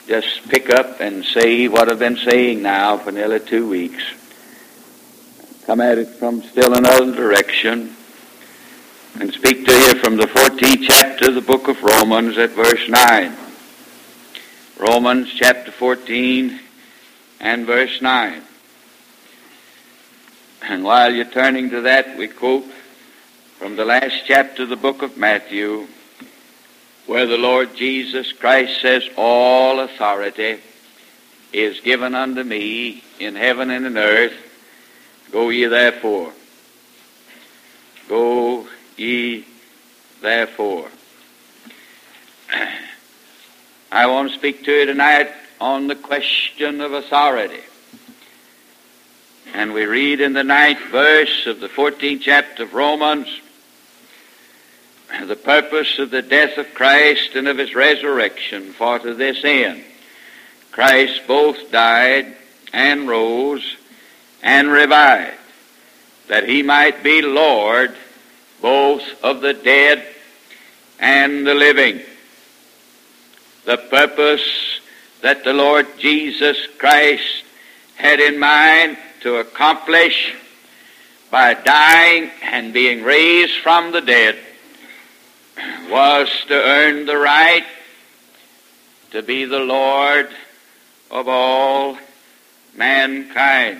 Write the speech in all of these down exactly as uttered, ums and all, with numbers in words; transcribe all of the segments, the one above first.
just pick up and say what I've been saying now for nearly two weeks. Come at it from still another direction and speak to you from the fourteenth chapter of the book of Romans at verse nine. Romans chapter fourteen and verse nine. And while you're turning to that, we quote from the last chapter of the book of Matthew, where the Lord Jesus Christ says, all authority is given unto me in heaven and in earth. Go ye therefore. Go ye therefore. I want to speak to you tonight on the question of authority. And we read in the ninth verse of the fourteenth chapter of Romans, the purpose of the death of Christ and of his resurrection, for to this end Christ both died and rose and revived, that he might be Lord both of the dead and the living. The purpose that the Lord Jesus Christ had in mind to accomplish by dying and being raised from the dead was to earn the right to be the Lord of all mankind.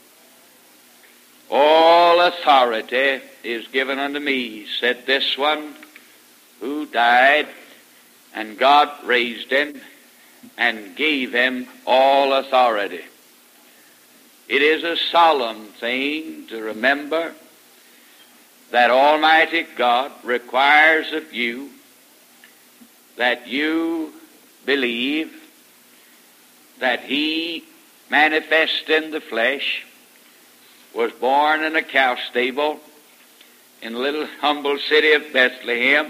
All authority is given unto me, said this one who died, and God raised him and gave him all authority. It is a solemn thing to remember that Almighty God requires of you that you believe that he, manifest in the flesh, was born in a cow stable in the little humble city of Bethlehem,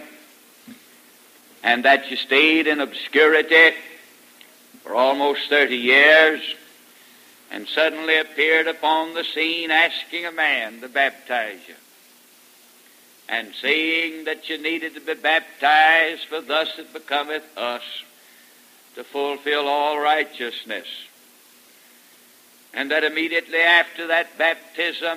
and that you stayed in obscurity for almost thirty years, and suddenly appeared upon the scene asking a man to baptize you, and saying that you needed to be baptized, for thus it becometh us to fulfill all righteousness. And that immediately after that baptism,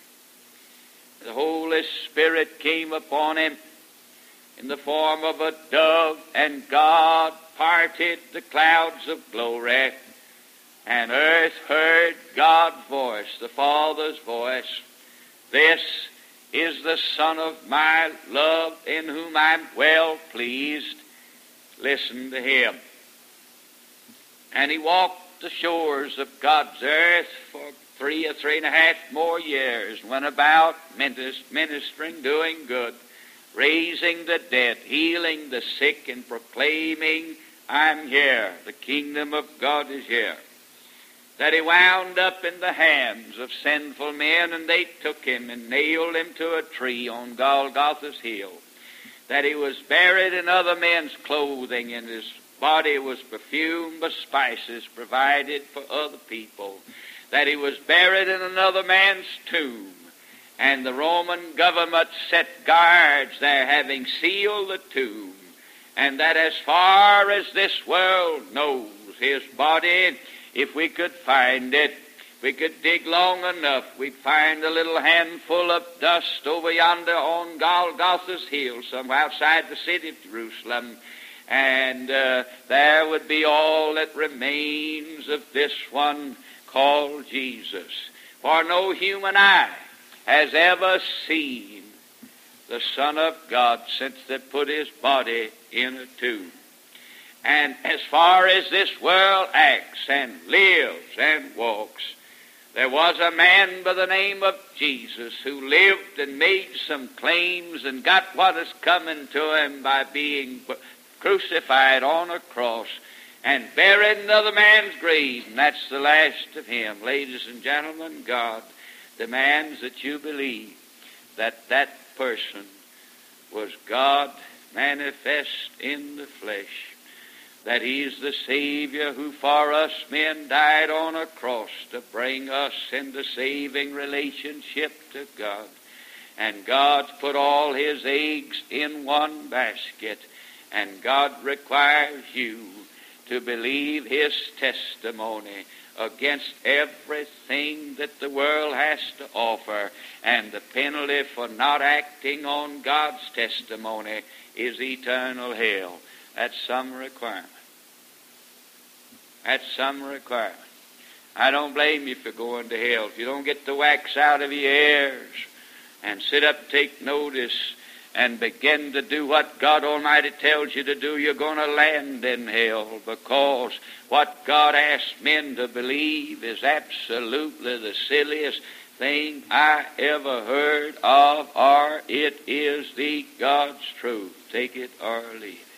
the Holy Spirit came upon him in the form of a dove, and God parted the clouds of glory, and earth heard God's voice, the Father's voice. This is the Son of my love, in whom I'm well pleased. Listen to him. And he walked the shores of God's earth for three or three and a half more years, went about ministering, doing good, raising the dead, healing the sick, and proclaiming, I'm here, the kingdom of God is here. That he wound up in the hands of sinful men, and they took him and nailed him to a tree on Golgotha's hill. That he was buried in other men's clothing, and his body was perfumed with spices provided for other people. That he was buried in another man's tomb, and the Roman government set guards there, having sealed the tomb. And that as far as this world knows, his body, if we could find it, we could dig long enough, we'd find a little handful of dust over yonder on Golgotha's hill, somewhere outside the city of Jerusalem. And uh, there would be all that remains of this one called Jesus. For no human eye has ever seen the Son of God since they put his body in a tomb. And as far as this world acts and lives and walks, there was a man by the name of Jesus who lived and made some claims and got what is coming to him by being crucified on a cross and buried in another man's grave. And that's the last of him. Ladies and gentlemen, God demands that you believe that that person was God manifest in the flesh, that he is the Savior who for us men died on a cross to bring us into saving relationship to God. And God's put all his eggs in one basket, and God requires you to believe his testimony against everything that the world has to offer. And the penalty for not acting on God's testimony is eternal hell. That's some requirement. That's some requirement. I don't blame you for going to hell. If you don't get the wax out of your ears and sit up, take notice, and begin to do what God Almighty tells you to do, you're going to land in hell, because what God asks men to believe is absolutely the silliest thing I ever heard of, or it is the God's truth. Take it or leave it.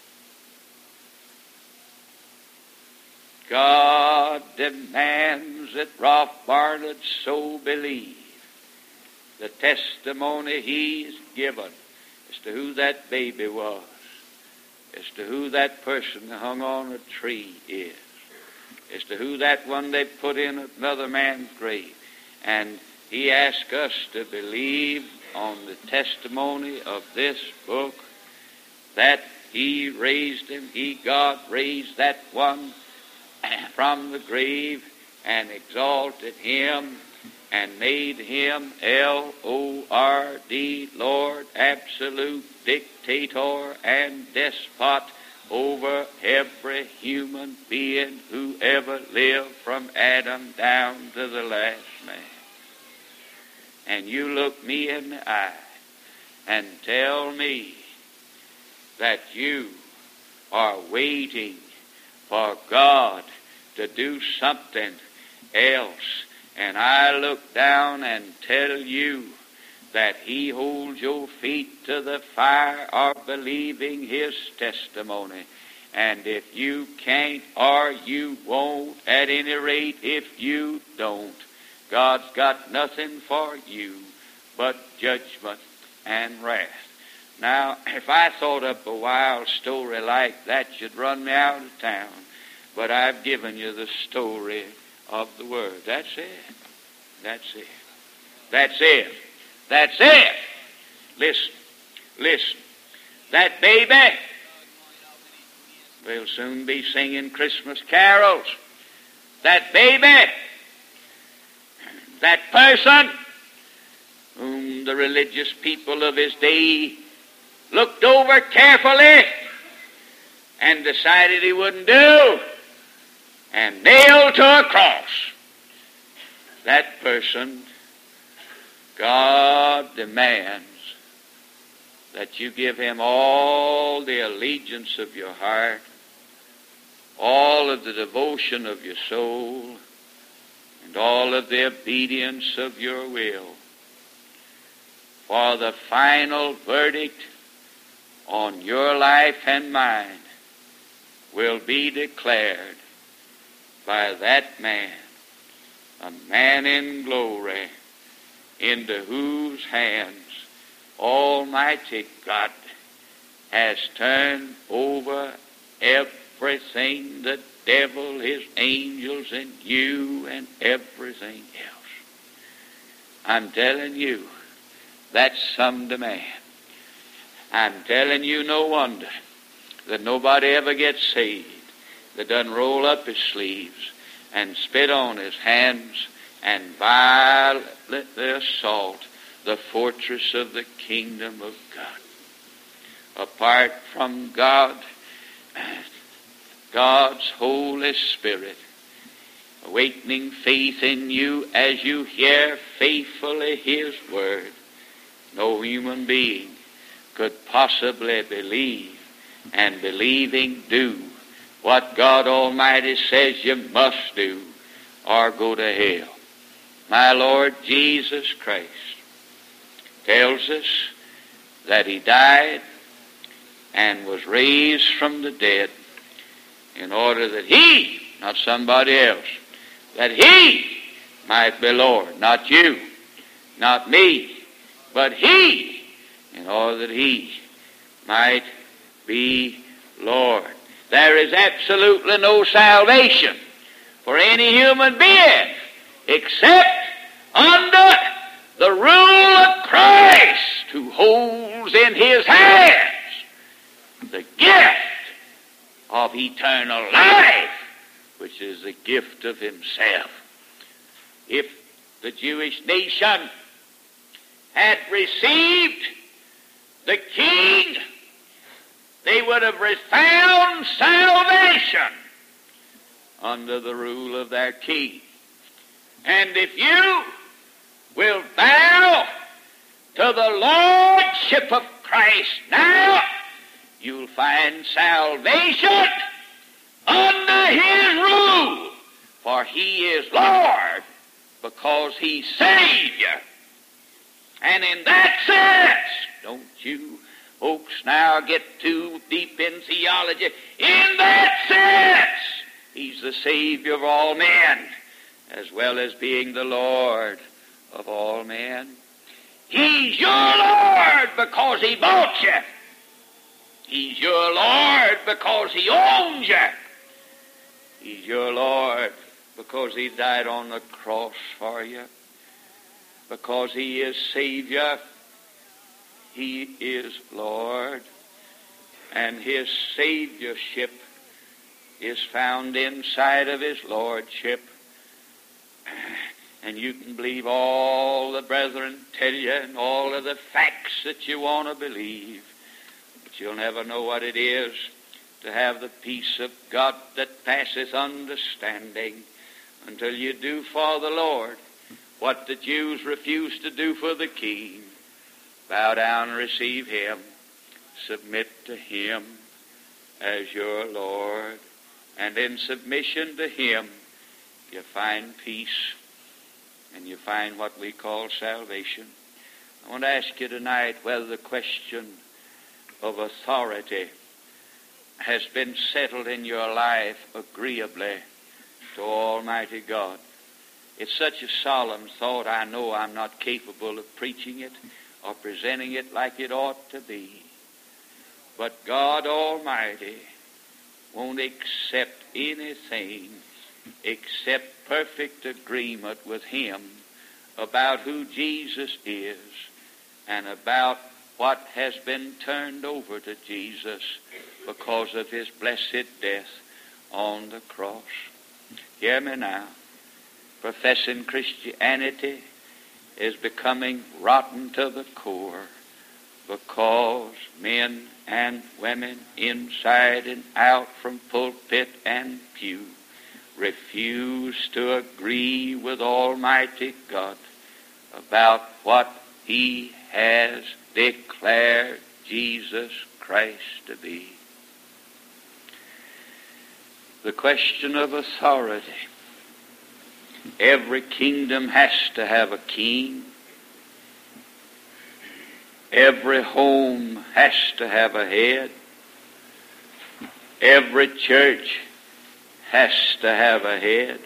God demands that Ralph Barnett so believe the testimony he's given as to who that baby was, as to who that person hung on a tree is, as to who that one they put in another man's grave. And he asks us to believe on the testimony of this book that he raised him, he, God, raised that one from the grave and exalted him and made him L O R D, Lord, absolute dictator and despot over every human being who ever lived from Adam down to the last man. And you look me in the eye and tell me that you are waiting for God to do something else. And I look down and tell you that he holds your feet to the fire of believing his testimony. And if you can't or you won't, at any rate, if you don't, God's got nothing for you but judgment and wrath. Now, if I thought up a wild story like that, you'd run me out of town. But I've given you the story of the Word. That's it. That's it. That's it. That's it. Listen. Listen. That baby will soon be singing Christmas carols. That baby, that person whom the religious people of his day looked over carefully and decided he wouldn't do and nailed to a cross. That person, God demands that you give him all the allegiance of your heart, all of the devotion of your soul, and all of the obedience of your will. For the final verdict on your life and mine will be declared by that man, a man in glory, into whose hands Almighty God has turned over everything, the devil, his angels, and you, and everything else. I'm telling you, that's some demand. I'm telling you, no wonder that nobody ever gets saved that doesn't roll up his sleeves and spit on his hands and violently assault the fortress of the kingdom of God. Apart from God, God's Holy Spirit, awakening faith in you as you hear faithfully his word, no human being could possibly believe, and believing do what God Almighty says you must do, or go to hell. My Lord Jesus Christ tells us that he died and was raised from the dead in order that he, not somebody else, that he might be Lord, not you, not me, but he, in order that he might be Lord. There is absolutely no salvation for any human being except under the rule of Christ, who holds in his hands the gift of eternal life, which is the gift of himself. If the Jewish nation had received the King, they would have found salvation under the rule of their King. And if you will bow to the Lordship of Christ now, you'll find salvation under his rule. For he is Lord because he's Savior. And in that sense, don't you folks now get too deep in theology. In that sense, he's the Savior of all men, as well as being the Lord of all men. He's your Lord because he bought you. He's your Lord because he owns you. He's your Lord because he died on the cross for you. Because he is Savior, he is Lord. And his Saviorship is found inside of his Lordship. And you can believe all the brethren tell you and all of the facts that you want to believe. But you'll never know what it is to have the peace of God that passeth understanding until you do for the Lord what the Jews refused to do for the King. Bow down and receive him. Submit to him as your Lord. And in submission to him, you find peace and you find what we call salvation. I want to ask you tonight whether the question of authority has been settled in your life agreeably to Almighty God. It's such a solemn thought, I know I'm not capable of preaching it or presenting it like it ought to be. But God Almighty won't accept anything except perfect agreement with him about who Jesus is and about what has been turned over to Jesus because of his blessed death on the cross. Hear me now. Professing Christianity is becoming rotten to the core because men and women inside and out from pulpit and pew refuse to agree with Almighty God about what he has declared Jesus Christ to be. The question of authority. Every kingdom has to have a king. Every home has to have a head. Every church has to have a head.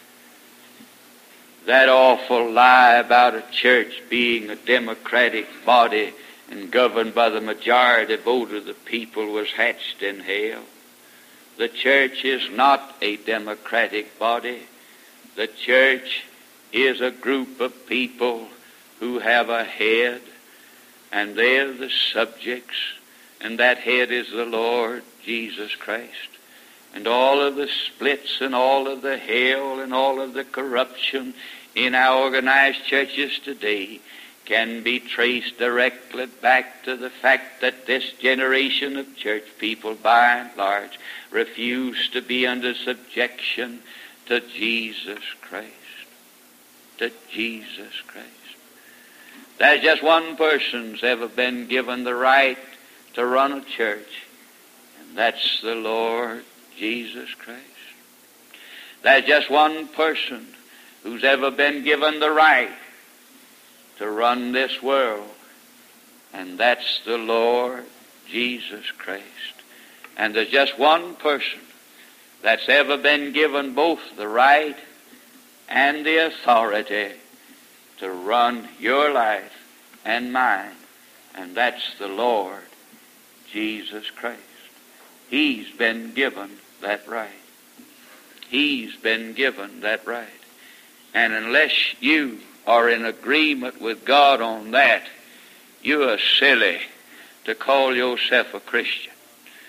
That awful lie about a church being a democratic body and governed by the majority vote of the people was hatched in hell. The church is not a democratic body. The church is a group of people who have a head, and they're the subjects, and that head is the Lord Jesus Christ. And all of the splits and all of the hell and all of the corruption in our organized churches today can be traced directly back to the fact that this generation of church people, by and large, refuse to be under subjection to Jesus Christ. To Jesus Christ. There's just one person's ever been given the right to run a church, and that's the Lord Jesus Christ. There's just one person who's ever been given the right to run this world, and that's the Lord Jesus Christ. And there's just one person that's ever been given both the right and the authority to run your life and mine, and that's the Lord Jesus Christ. He's been given that right. He's been given that right. And unless you are in agreement with God on that, you are silly to call yourself a Christian.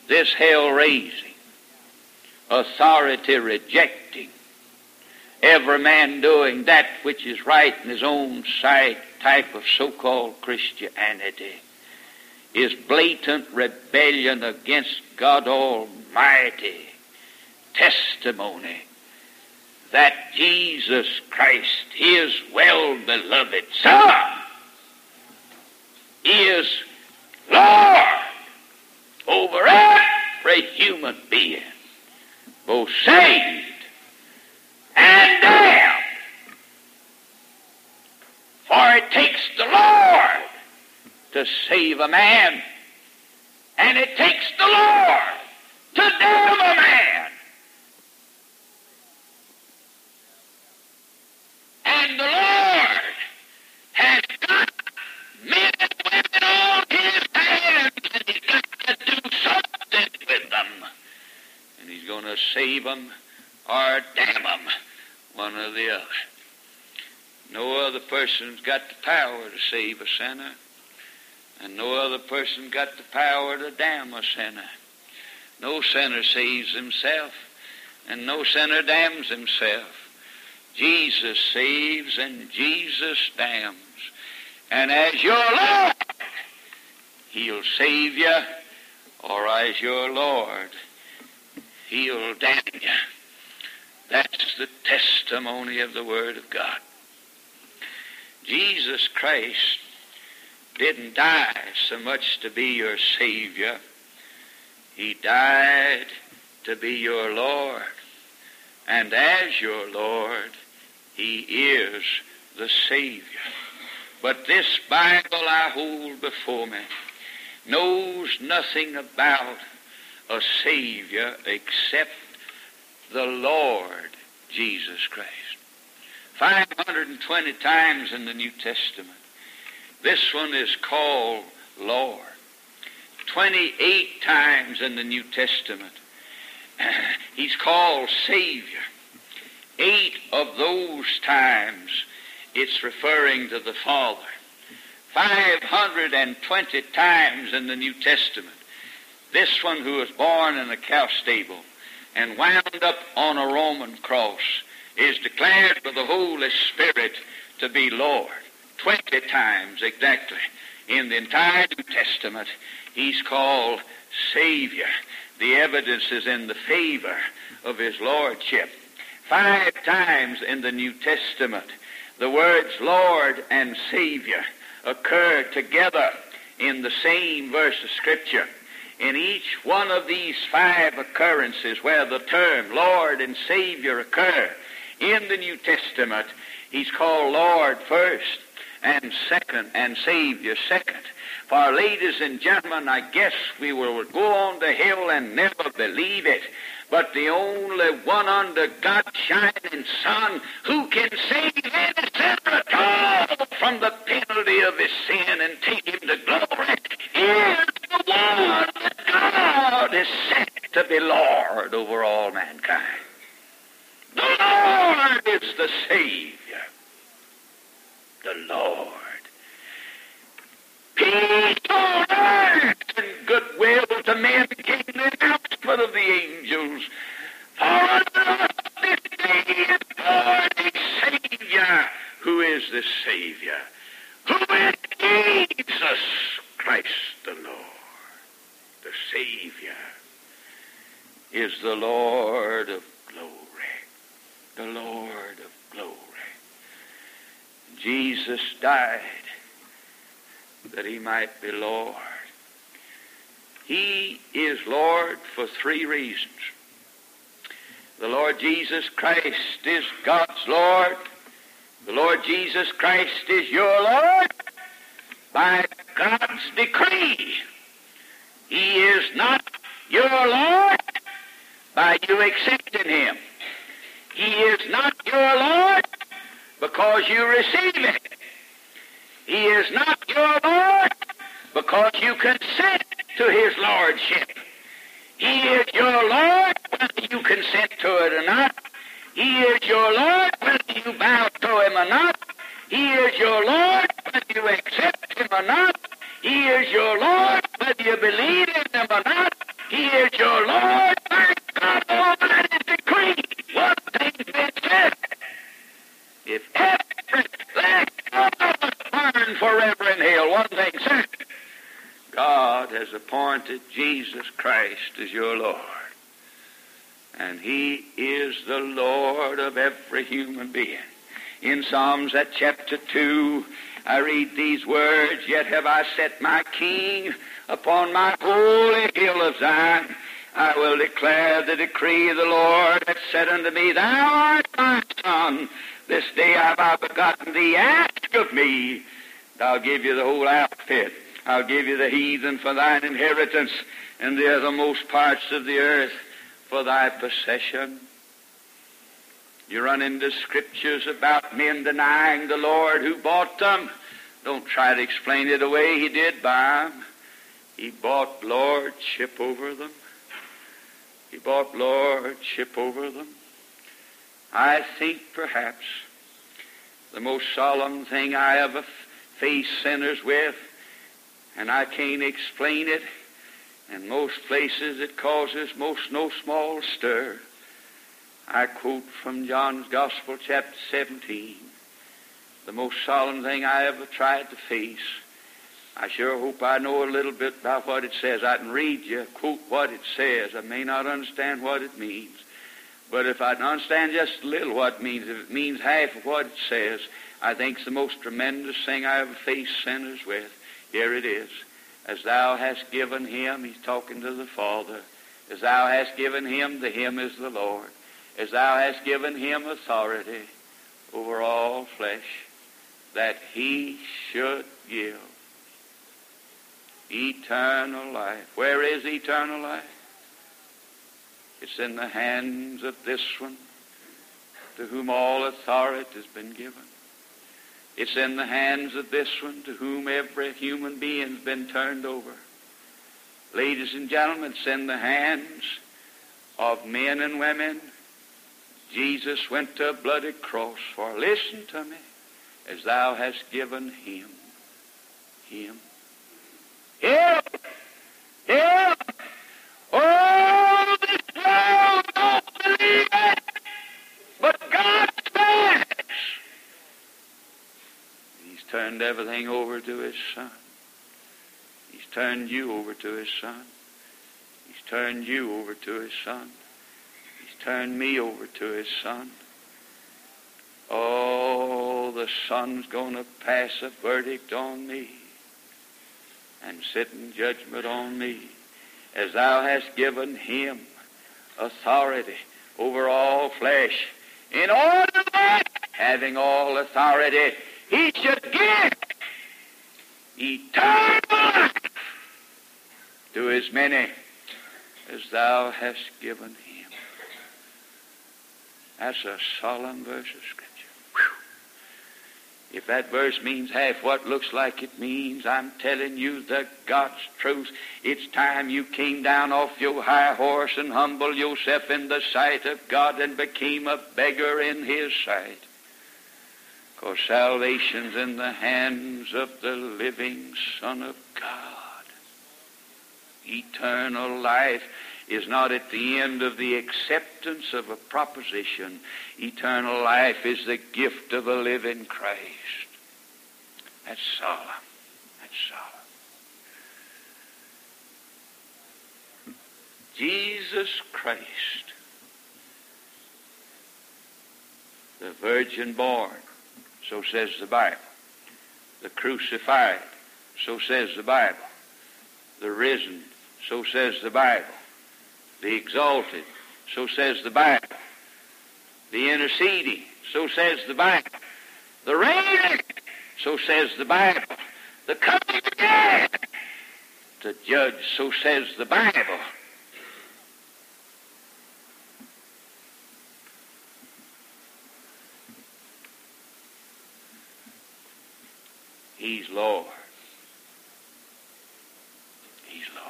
this hell-raising, authority-rejecting, every man doing that which is right in his own sight type of so-called Christianity is blatant rebellion against God Almighty testimony that Jesus Christ, His well-beloved Son, is Lord over every human being, both saved and damned. For it takes the Lord to save a man, and it takes the Lord to damn a man. And the Lord has got men and women on His hands, and He's got to do something with them. And He's going to save them or damn them, one or the other. No other person's got the power to save a sinner, and no other person got the power to damn a sinner. No sinner saves himself, and no sinner damns himself. Jesus saves and Jesus damns. And as your Lord, He'll save you, or as your Lord, He'll damn you. That's the testimony of the Word of God. Jesus Christ didn't die so much to be your Savior. He died to be your Lord. And as your Lord, He is the Savior. But this Bible I hold before me knows nothing about a Savior except the Lord Jesus Christ. five hundred twenty times in the New Testament, this one is called Lord. twenty-eight times in the New Testament, He's called Savior. Eight of those times, it's referring to the Father. five hundred twenty times in the New Testament, this one who was born in a cow stable and wound up on a Roman cross is declared by the Holy Spirit to be Lord. Twenty times exactly in the entire New Testament, He's called Savior. The evidence is in the favor of His Lordship. Five times in the New Testament, the words Lord and Savior occur together in the same verse of Scripture. In each one of these five occurrences where the term Lord and Savior occur in the New Testament, He's called Lord first, and second, and Savior second. For ladies and gentlemen, I guess we will go on the hill and never believe it, but the only one under God's shining sun who can save any sinner at all from the penalty of his sin and take him to glory is the one that God has set to be Lord over all mankind. The Lord is the Savior. The Lord. Peace on earth and goodwill to men came the announcement of the angels. For unto us this day is born a Savior. Who is this Savior? Who is Jesus Christ the Lord? The Savior is the Lord of glory. The Lord of glory. Jesus died that He might be Lord. He is Lord for three reasons. The Lord Jesus Christ is God's Lord. The Lord Jesus Christ is your Lord by God's decree. He is not your Lord by you accepting Him. He is not your Lord because you receive it. He is not your Lord because you consent to His Lordship. He is your Lord whether you consent to it or not. He is your Lord whether you bow to Him or not. He is your Lord whether you accept Him or not. He is your Lord whether you believe in Him or not. He and He is the Lord of every human being. In Psalms at chapter two, I read these words, Yet have I set my King upon my holy hill of Zion. I will declare the decree of the Lord that said unto me, Thou art my son, this day have I begotten thee. Ask of me, and I'll give you the whole outfit. I'll give you the heathen for thine inheritance, and the othermost parts of the earth for thy possession. You run into scriptures about men denying the Lord who bought them. Don't try to explain it away. He did buy them. He bought lordship over them. He bought lordship over them. I think perhaps the most solemn thing I ever faced sinners with, and I can't explain it, in most places it causes most no small stir. I quote from John's Gospel, chapter seventeen, the most solemn thing I ever tried to face. I sure hope I know a little bit about what it says. I can read you, quote what it says. I may not understand what it means. But if I can understand just a little what it means, if it means half of what it says, I think it's the most tremendous thing I ever faced sinners with. Here it is. As thou hast given him, he's talking to the Father, as thou hast given him, to him is the Lord. As thou hast given him authority over all flesh, that he should give eternal life. Where is eternal life? It's in the hands of this one, to whom all authority has been given. It's in the hands of this one, to whom every human being has been turned over. Ladies and gentlemen, it's in the hands of men and women. Jesus went to a bloody cross for, listen to me, as thou hast given him, him, him, him. Oh, this world don't believe it, but God says. He's turned everything over to his Son. He's turned you over to his Son. He's turned you over to his Son. He's turned me over to his Son. Oh, the Son's going to pass a verdict on me and sit in judgment on me. As thou hast given him authority over all flesh, in order that, having all authority, he should give eternal life to as many as thou hast given him. That's a solemn verse of Scripture. If that verse means half what looks like it means, I'm telling you the God's truth. It's time you came down off your high horse and humbled yourself in the sight of God and became a beggar in his sight. Because salvation's in the hands of the living Son of God. Eternal life is not at the end of the acceptance of a proposition. Eternal life is the gift of a living Christ. That's solemn. That's solemn. Jesus Christ, the virgin born, so says the Bible. The crucified, so says the Bible. The risen, so says the Bible. The exalted, so says the Bible. The interceding, so says the Bible. The reigning, so says the Bible. The coming again to judge, so says the Bible. He's Lord. He's Lord.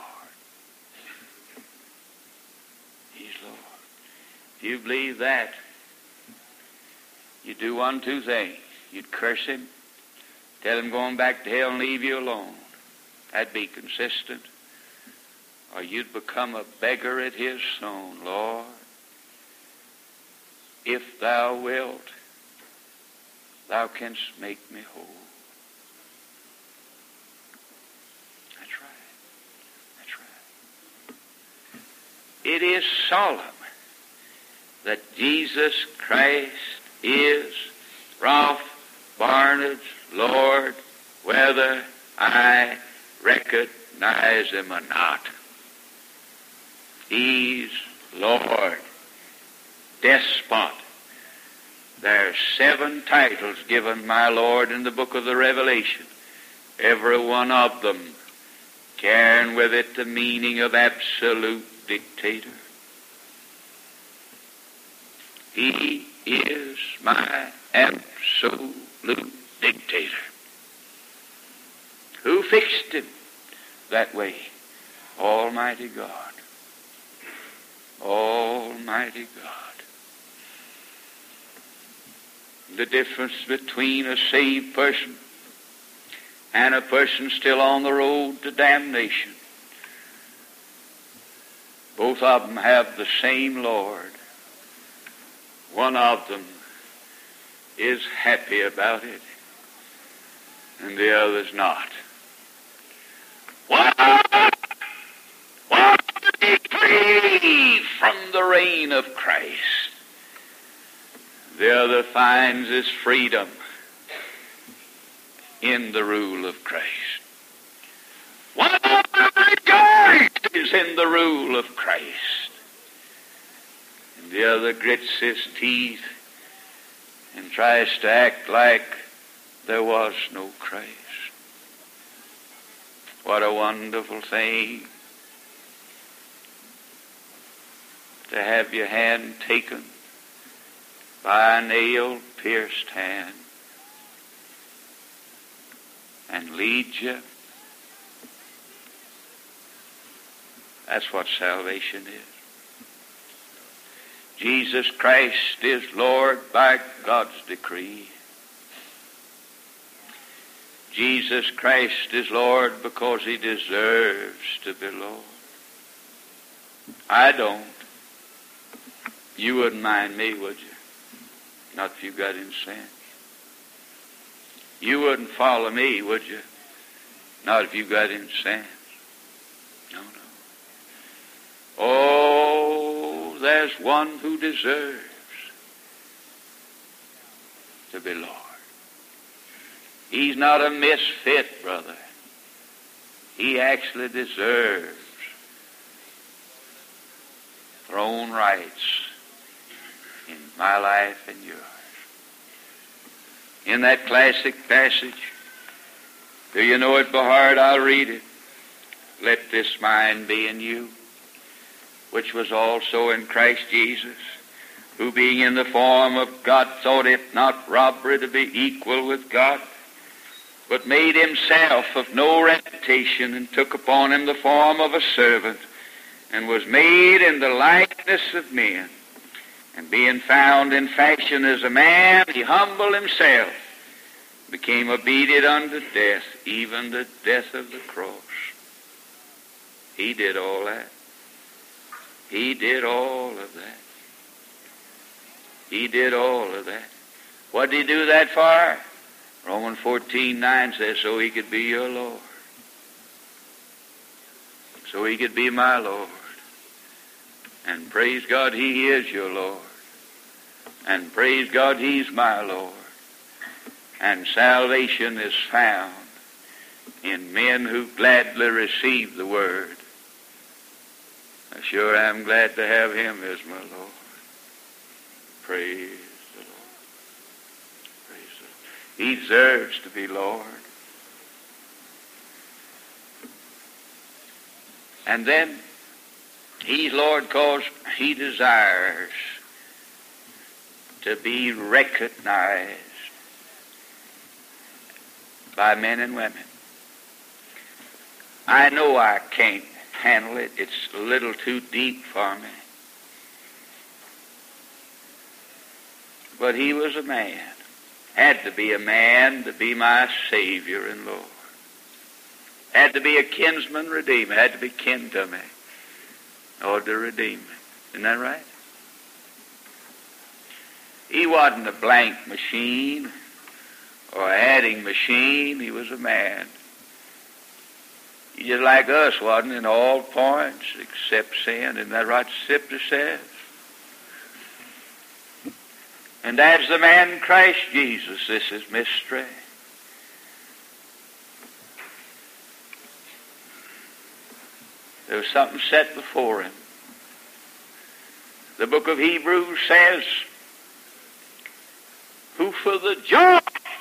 He's Lord. If you believe that, you do one, two things. You'd curse him, tell him going back to hell and leave you alone. That'd be consistent. Or you'd become a beggar at his throne. Lord, if thou wilt, thou canst make me whole. That's right. That's right. It is solemn that Jesus Christ is Ralph Barnard's Lord, whether I recognize him or not. He's Lord, Despot. There are seven titles given my Lord in the book of the Revelation, every one of them carrying with it the meaning of absolute dictator. He is my absolute dictator. Who fixed him that way? Almighty God. Almighty God. The difference between a saved person and a person still on the road to damnation. Both of them have the same Lord. One of them is happy about it, and the other's not. One, one is free from the reign of Christ. The other finds his freedom in the rule of Christ. One rejoices in the rule of Christ, and the other grits his teeth and tries to act like there was no Christ. What a wonderful thing to have your hand taken by a nail-pierced hand and lead you. That's what salvation is. Jesus Christ is Lord by God's decree. Jesus Christ is Lord because he deserves to be Lord. I don't. You wouldn't mind me, would you? Not if you got in sense. You wouldn't follow me, would you? Not if you got in sense. No, no. Oh, there's one who deserves to be Lord. He's not a misfit, brother. He actually deserves throne rights in my life and yours. In that classic passage, do you know it by heart? I'll read it. Let this mind be in you, which was also in Christ Jesus, who being in the form of God thought it not robbery to be equal with God, but made himself of no reputation, and took upon him the form of a servant, and was made in the likeness of men. And being found in fashion as a man, he humbled himself, became obedient unto death, even the death of the cross. He did all that. He did all of that. He did all of that. What did he do that for? Romans fourteen nine says, so he could be your Lord. So he could be my Lord. And praise God, he is your Lord. And praise God, he's my Lord. And salvation is found in men who gladly receive the word. I sure am glad to have him as my Lord. Praise the Lord. Praise the Lord. He deserves to be Lord. And then he's Lord because he desires to be recognized by men and women. I know I can't handle it. It's a little too deep for me. But he was a man. Had to be a man to be my Savior and Lord. Had to be a kinsman redeemer. Had to be kin to me in order to redeem me. Isn't that right? He wasn't a blank machine or adding machine. He was a man. He just like us, wasn't in all points except sin. Isn't that right? The scripture says. And as the man Christ Jesus, this is mystery. There was something set before him. The book of Hebrews says, who for the joy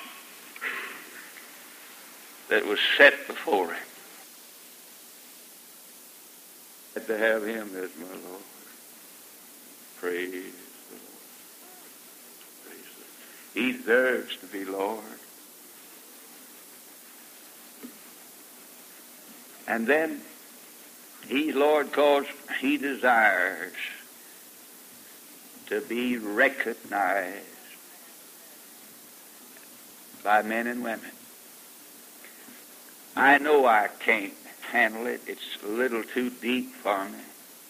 that was set before him. Glad to have him as my Lord. Praise the Lord. Praise the Lord. He deserves to be Lord. And then he's Lord because he desires to be recognized by men and women. I know I can't handle it. It's a little too deep for me.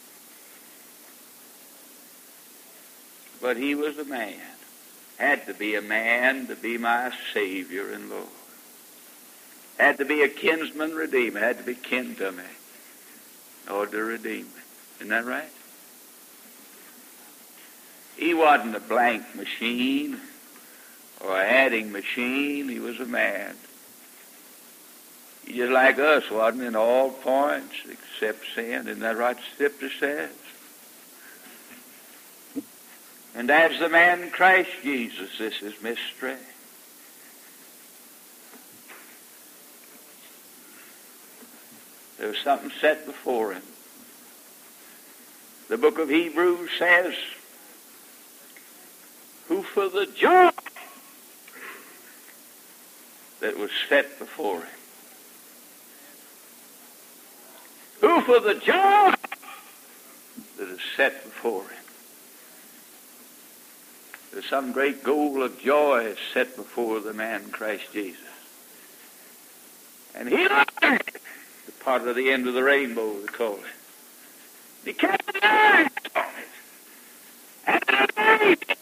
But he was a man. Had to be a man to be my Savior and Lord. Had to be a kinsman redeemer. Had to be kin to me in order to redeem me. Isn't that right? He wasn't a blank machine or a adding machine. He was a man. He just like us, wasn't in all points except sin. Isn't that right, the Scripture says? And as the man Christ Jesus, this is mystery. There was something set before him. The book of Hebrews says, who for the joy that was set before him. Who for the joy that is set before him. There's some great goal of joy set before the man Christ Jesus. And he loved it. The part of the end of the rainbow, they call it. He kept his eyes on it. And it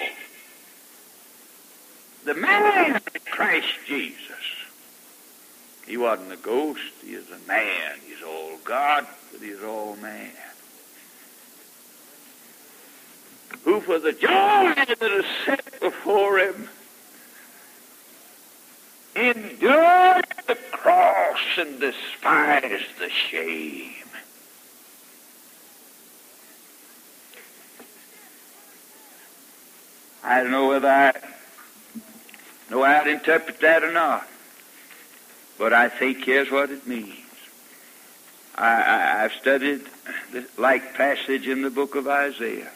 the man Christ Jesus. He wasn't a ghost. He is a man. He's all God, but he's all man. Who for the joy that is set before him endured the cross and despised the shame. I don't know whether I know how to interpret that or not, but I think here's what it means. I, I, I've studied the like passage in the book of Isaiah.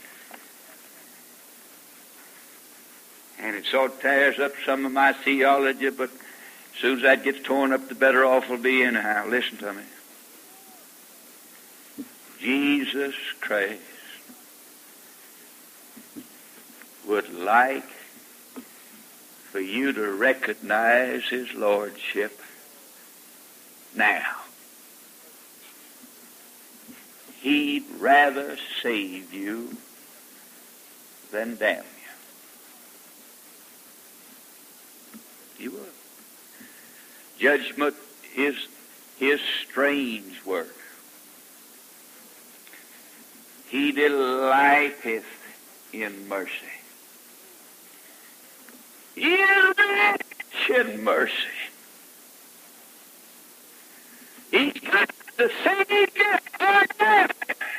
And it sort of tears up some of my theology, but as soon as that gets torn up, the better off it'll be anyhow. Listen to me. Jesus Christ would like for you to recognize his lordship now. He'd rather save you than damn you. He would. Judgment is his strange work. He delighteth in mercy. He is rich in mercy. He's got the Savior for death.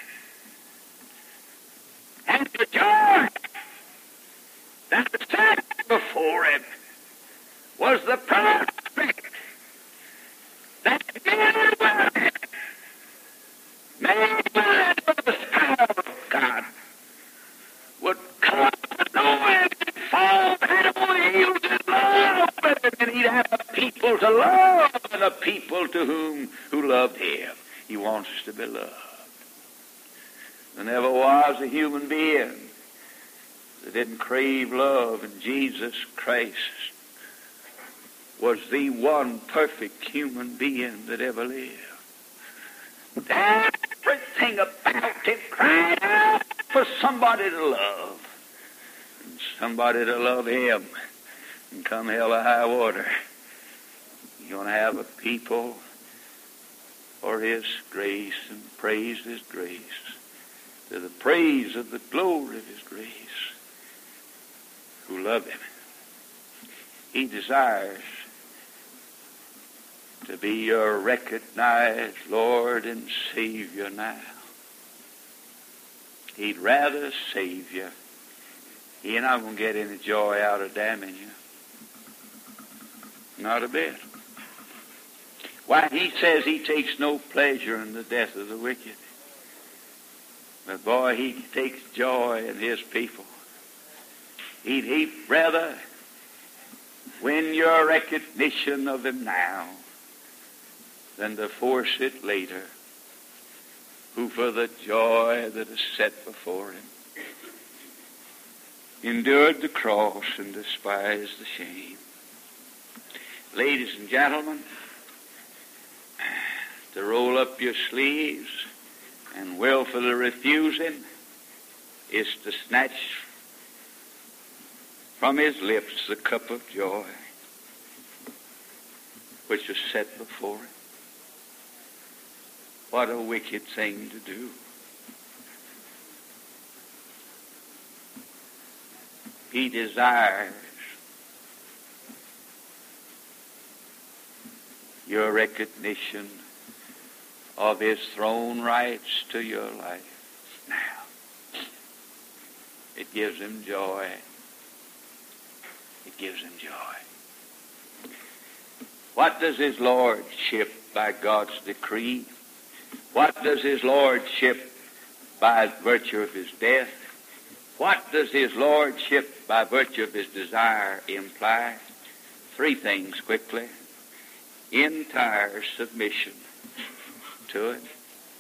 And the joy that was set before him was the prospect that men and women, men and women of the power of God would come to know him and fall head over heels in love with him, and he'd have a people to love and a people to whom who loved him. He wants us to be loved. There never was a human being that didn't crave love, and Jesus Christ was the one perfect human being that ever lived. Everything about him cried out for somebody to love. And somebody to love him. And come hell or high water, you're going to have a people for his grace and praise his grace. To the praise of the glory of his grace. love him. He desires to be your recognized Lord and Savior now. He'd rather save you. You're not going to get any joy out of damning you. Not a bit. Why, he says he takes no pleasure in the death of the wicked. But boy, he takes joy in his people. He'd, he'd rather win your recognition of him now than to force it later, who for the joy that is set before him endured the cross and despised the shame. Ladies and gentlemen, to roll up your sleeves and willfully refuse him is to snatch from his lips the cup of joy which is set before him. What a wicked thing to do. He desires your recognition of his throne rights to your life now. It gives him joy. It gives him joy. What does his lordship by God's decree? What does his lordship by virtue of his death? What does his lordship by virtue of his desire imply? Three things quickly. Entire submission to it.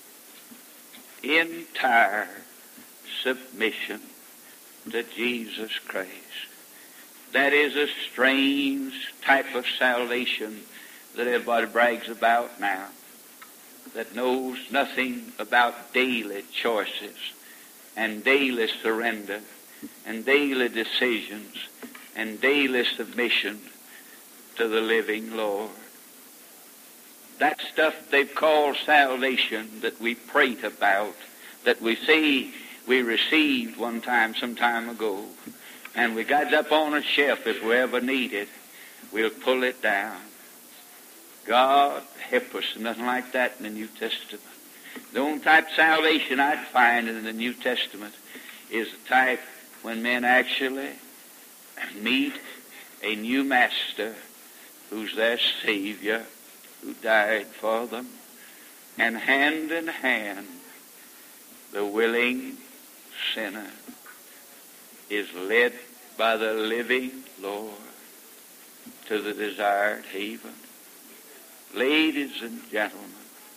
Entire submission to Jesus Christ. That is a strange type of salvation that everybody brags about now, that knows nothing about daily choices and daily surrender and daily decisions and daily submission to the living Lord. That stuff they've called salvation that we prate about, that we say we received one time, some time ago, and we got it up on a shelf if we ever need it, we'll pull it down. God help us, nothing like that in the New Testament. The only type of salvation I'd find in the New Testament is the type when men actually meet a new master who's their Savior, who died for them, and hand in hand the willing sinner is led by the living Lord to the desired haven. Ladies and gentlemen,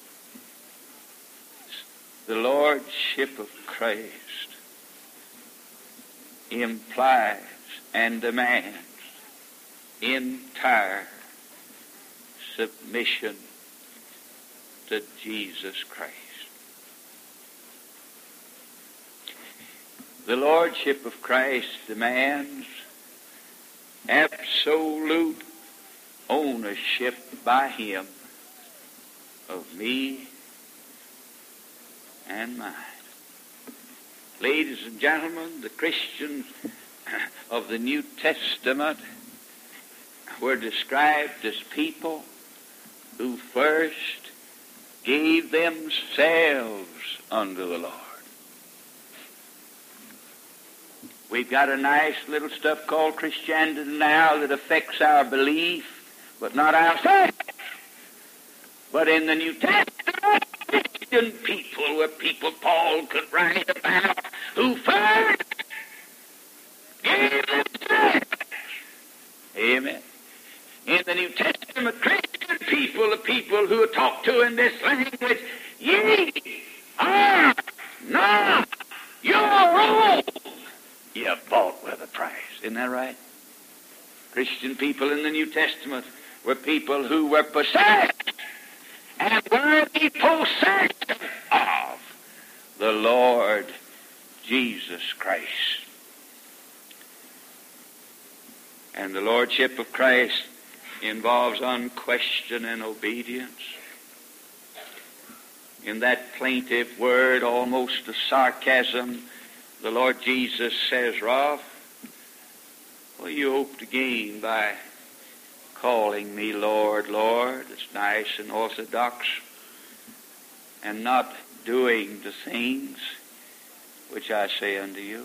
the lordship of Christ implies and demands entire submission to Jesus Christ. The lordship of Christ demands absolute ownership by him of me and mine. Ladies and gentlemen, the Christians of the New Testament were described as people who first gave themselves unto the Lord. We've got a nice little stuff called Christianity now that affects our belief, but not our faith. But in the New Testament, Christian people were people Paul could write about who first gave themselves. Amen. In the New Testament, Christian people, the people who are talked to in this language, ye are not your own. You bought with a price. Isn't that right? Christian people in the New Testament were people who were possessed and were the possessed of the Lord Jesus Christ. And the lordship of Christ involves unquestioning obedience. In that plaintive word, almost a sarcasm, the Lord Jesus says, Ralph, What do you hope to gain by calling me Lord, Lord? It's nice and orthodox, and not doing the things which I say unto you.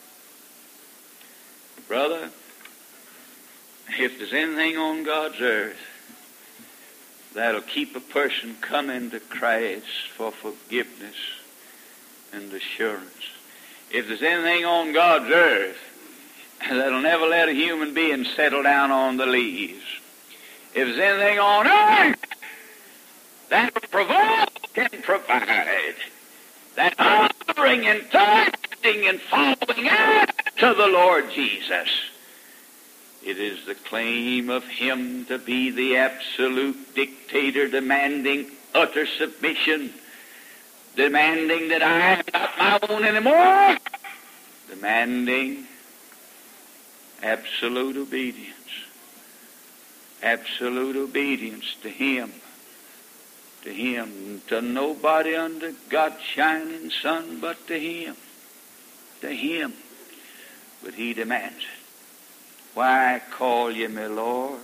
Brother, if there's anything on God's earth that'll keep a person coming to Christ for forgiveness and assurance, if there's anything on God's earth that'll never let a human being settle down on the leaves, if there's anything on earth that'll provoke and provide, that honoring and trusting and following after the Lord Jesus, it is the claim of Him to be the absolute dictator, demanding utter submission, demanding that I am not my own anymore, demanding absolute obedience, absolute obedience to Him, to Him, to nobody under God's shining sun but to Him, to Him. But He demands it. Why call ye me Lord?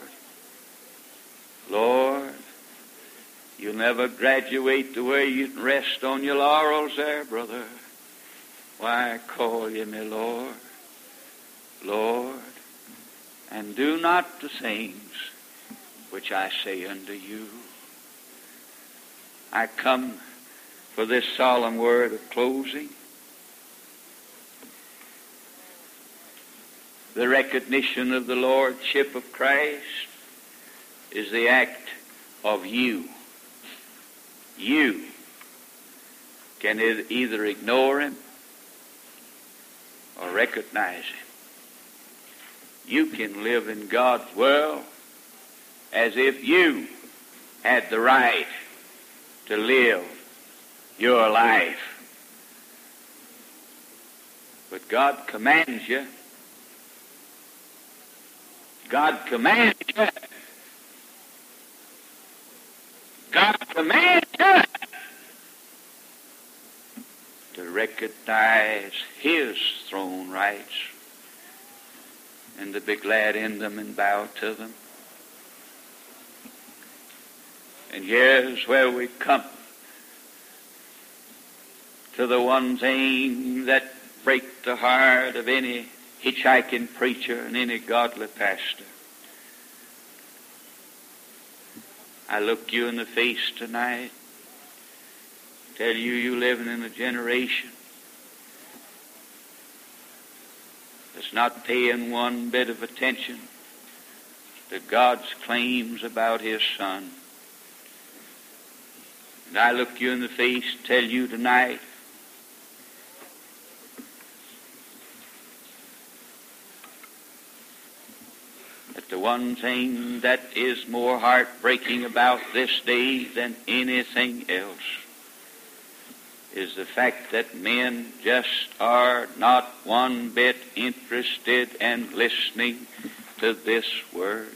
Lord, you'll never graduate to where you can rest on your laurels there, brother. Why call ye me Lord? Lord, and do not the things which I say unto you. I come for this solemn word of closing. The recognition of the Lordship of Christ is the act of you. You can either ignore Him or recognize Him. You can live in God's world as if you had the right to live your life. But God commands you. God commands you. God commands you to recognize His throne rights and to be glad in them and bow to them. And here's where we come to the one thing that breaks the heart of any hitchhiking preacher and any godly pastor. I look you in the face tonight, tell you you're living in a generation that's not paying one bit of attention to God's claims about His Son. And I look you in the face, tell you tonight, that the one thing that is more heartbreaking about this day than anything else is the fact that men just are not one bit interested in listening to this word.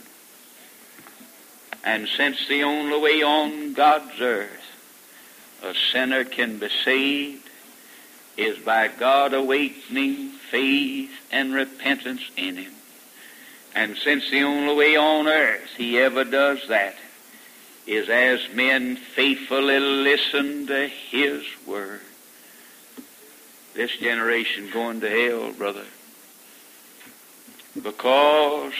And since the only way on God's earth a sinner can be saved is by God awakening faith and repentance in him, and since the only way on earth He ever does that is as men faithfully listen to His word, this generation going to hell, brother, because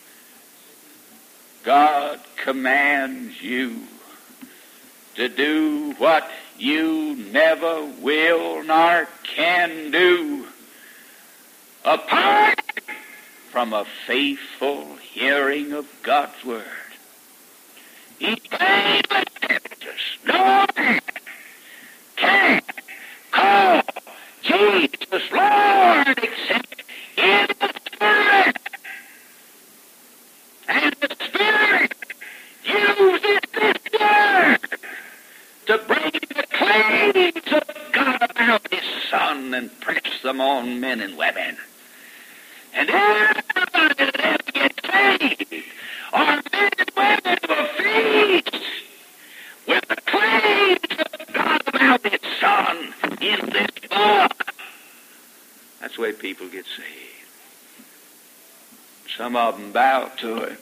God commands you to do what you never will nor can do apart from a faithful hearing of God's word. He came to tempt us. No man can call Jesus Lord except in the Spirit. And the Spirit uses this word to bring the claims of God about His Son and press them on men and women. And everybody that ever gets saved are men and women who are faced with the claims of God about His Son in this book. That's the way people get saved. Some of them bow to him.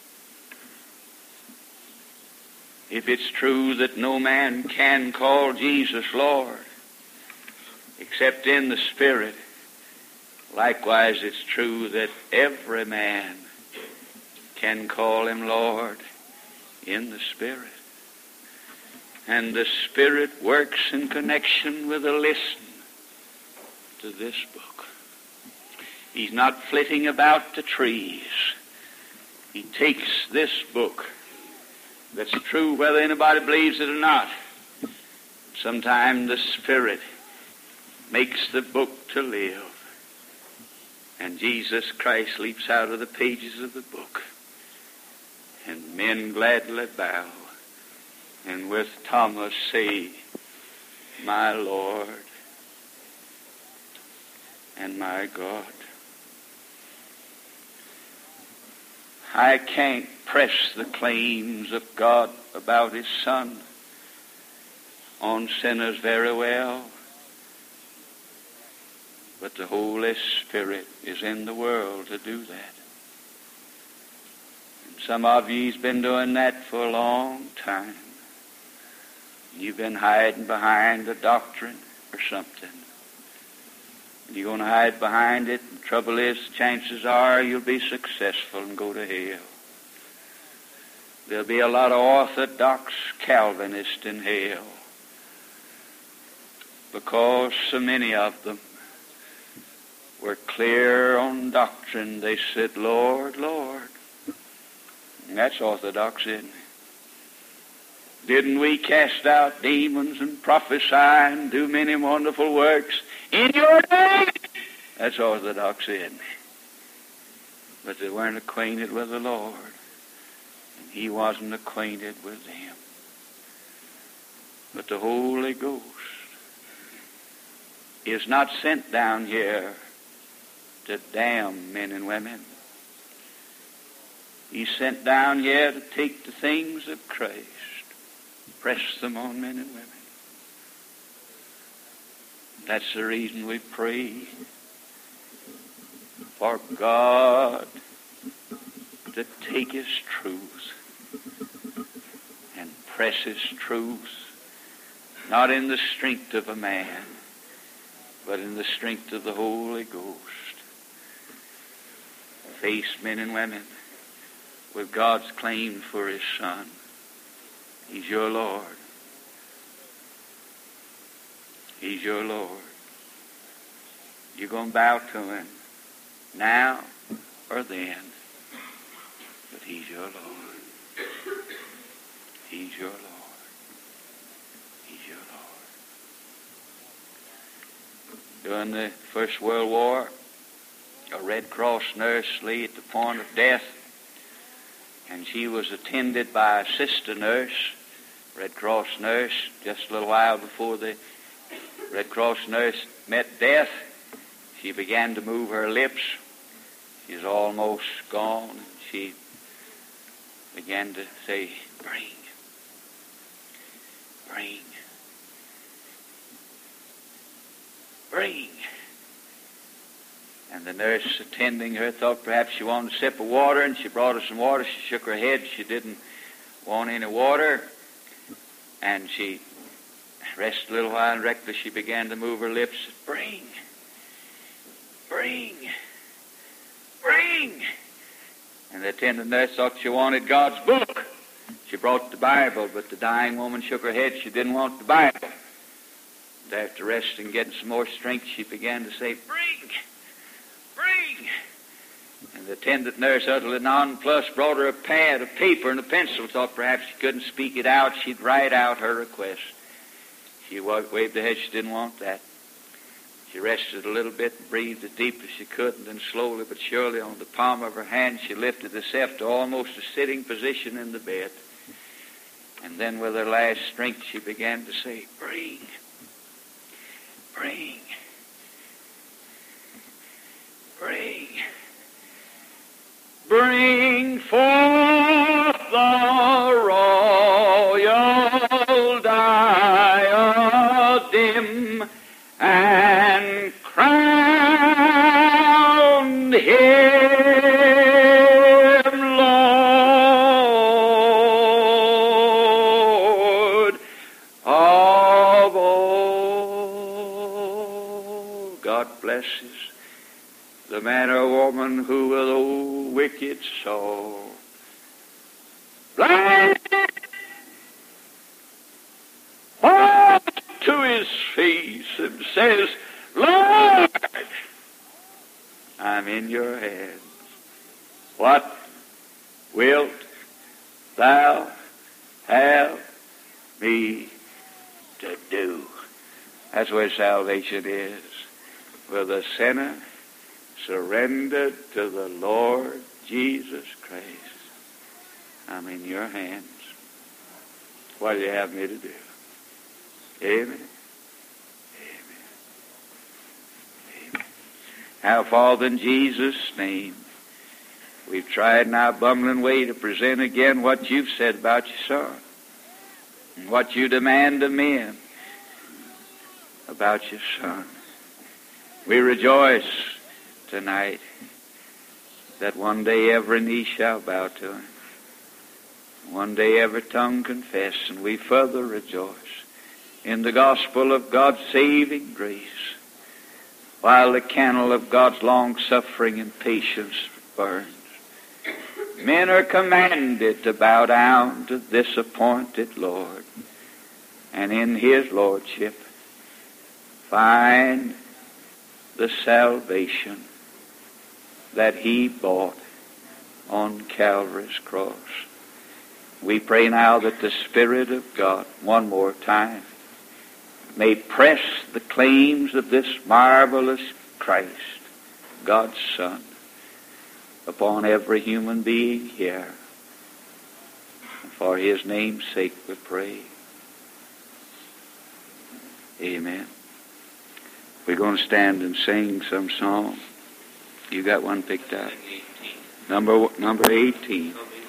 If it's true that no man can call Jesus Lord except in the Spirit, likewise it's true that every man can call him Lord in the Spirit. And the Spirit works in connection with a listen to this book. He's not flitting about the trees. He takes this book that's true whether anybody believes it or not. Sometimes the Spirit makes the book to live. And Jesus Christ leaps out of the pages of the book. And men gladly bow. And with Thomas say, my Lord and my God. I can't press the claims of God about His Son on sinners very well. But the Holy Spirit is in the world to do that. And some of you's been doing that for a long time. You've been hiding behind a doctrine or something. And you're going to hide behind it. The trouble is, chances are you'll be successful and go to hell. There'll be a lot of Orthodox Calvinists in hell. Because so many of them were clear on doctrine. They said, Lord, Lord. And that's Orthodox, isn't it? Didn't we cast out demons and prophesy and do many wonderful works in your name? That's Orthodox, isn't it? But they weren't acquainted with the Lord. And He wasn't acquainted with them. But the Holy Ghost is not sent down here to damn men and women. He's sent down here to take the things of Christ, press them on men and women. That's the reason we pray for God to take His truth and press His truth, not in the strength of a man, but in the strength of the Holy Ghost. Face men and women with God's claim for His Son. He's your Lord. He's your Lord. You're going to bow to Him now or then. But He's your Lord. He's your Lord. He's your Lord. During the First World War, a Red Cross nurse lay at the point of death, and she was attended by a sister nurse, Red Cross nurse. Just a little while before the Red Cross nurse met death, she began to move her lips. She's almost gone. She began to say, bring, bring, bring. And the nurse attending her thought perhaps she wanted a sip of water, and she brought her some water. She shook her head. She didn't want any water. And she rested a little while, and directly she began to move her lips. Bring, bring, bring. And the attendant nurse thought she wanted God's book. She brought the Bible, but the dying woman shook her head. She didn't want the Bible. And after resting and getting some more strength, she began to say, bring, bring. And the attendant nurse, utterly nonplussed, brought her a pad, a paper, and a pencil. Thought perhaps she couldn't speak it out. She'd write out her request. She waved her head. She didn't want that. She rested a little bit and breathed as deep as she could, and then slowly but surely on the palm of her hand she lifted herself to almost a sitting position in the bed. And then with her last strength she began to say, bring, bring, bring, bring forth the royal diadem and crown him the man or woman who with old wicked soul blind falls to his face and says, Lord, I'm in your hands. What wilt thou have me to do? That's where salvation is. With a sinner surrendered to the Lord Jesus Christ. I'm in your hands. What do you have me to do? Amen. Amen. Amen. Now, Father, in Jesus' name, we've tried in our bumbling way to present again what you've said about your Son and what you demand of men about your Son. We rejoice tonight that one day every knee shall bow to him. One day every tongue confess, and we further rejoice in the gospel of God's saving grace, while the candle of God's long-suffering and patience burns. Men are commanded to bow down to this appointed Lord, and in his lordship find the salvation that he bought on Calvary's cross. We pray now that the Spirit of God, one more time, may press the claims of this marvelous Christ, God's Son, upon every human being here. And for his name's sake we pray. Amen. We're going to stand and sing some song. You got one picked out? Number number eighteen.